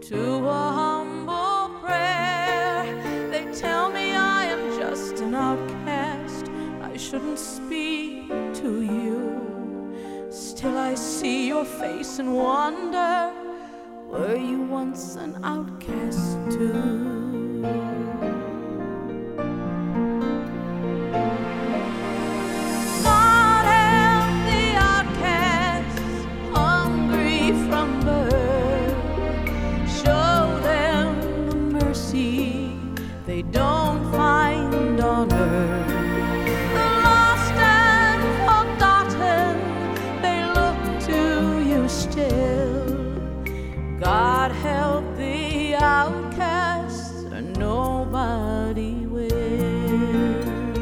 to a humble prayer. They tell me I am just an outcast, I shouldn't speak to you. Still I see your face and wonder, were you once an outcast too? They don't find on earth. The lost and forgotten, they look to you still. God help the outcasts, or nobody will.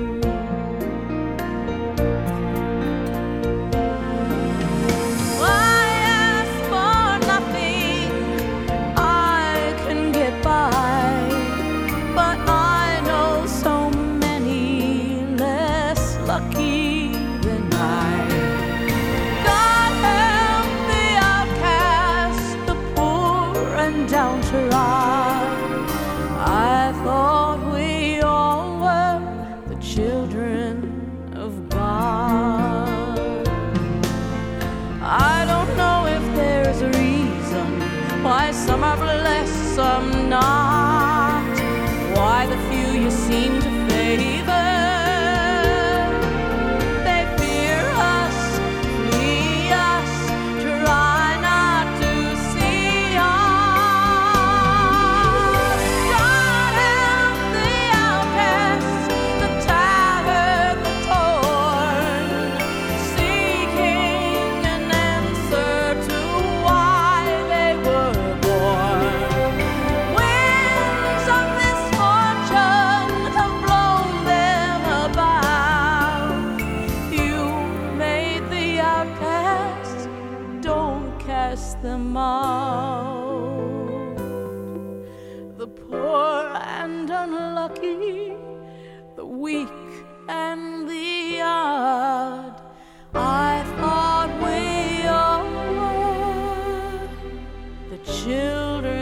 I ask for nothing, I can get by. But I know so many less lucky than I. God help the outcast, the poor and downtrodden. I thought we all were the children of God. I don't know if there's a reason why some are blessed, some not. Why the few you seem to favor, they fear us, flee us, try not to see us. God help the outcast, the tattered, the torn, seeking an answer to why they were born. Winds of misfortune have blown them about. You made the outcasts, don't cast them out. The poor and unlucky, the weak and the odd, I thought we all were the children